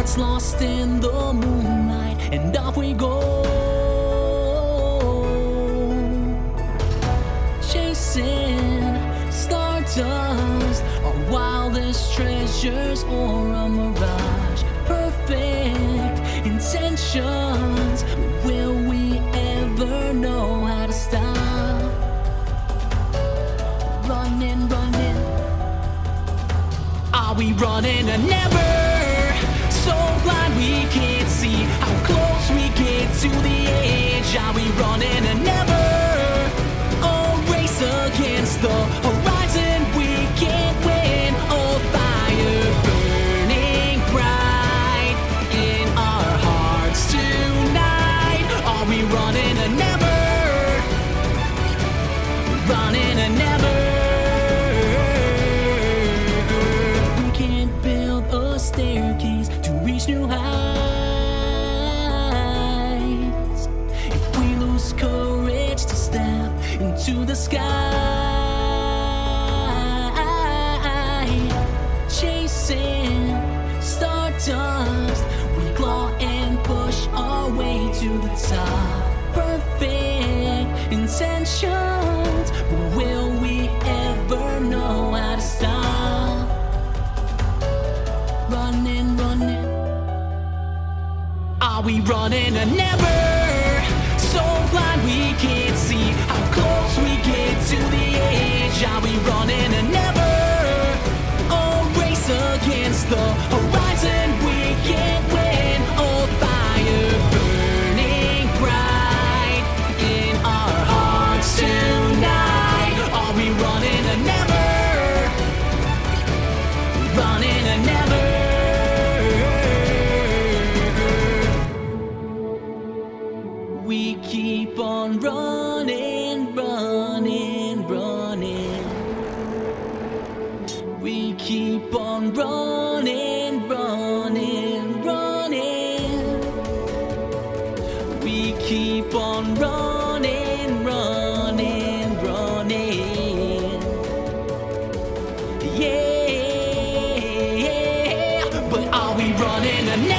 hearts lost in the moonlight, and off we go, chasing stardust, our wildest treasures or a mirage. Perfect intentions, will we ever know how to stop? Running, running, are we running or never? So blind we can't see how close we get to the edge. Are we running or never? A race against the horizon, we can't win. Oh, fire burning bright in our hearts tonight. Are we running or never? Running or never? We can't build a staircase to reach new heights if we lose courage to step into the sky. Chasing stardust, we claw and push our way to the top. Perfect intentions, but will we ever know how to stop? Running, running, are we running or never? So blind we can't see how close we get to the edge. Are we running or never? A race against the horizon, we can't win. Oh, fire burning bright in our hearts tonight. Are we running or never? Running or never? We keep on running, running, running. We keep on running, running, running. We keep on running, running, running. Yeah, but are we running or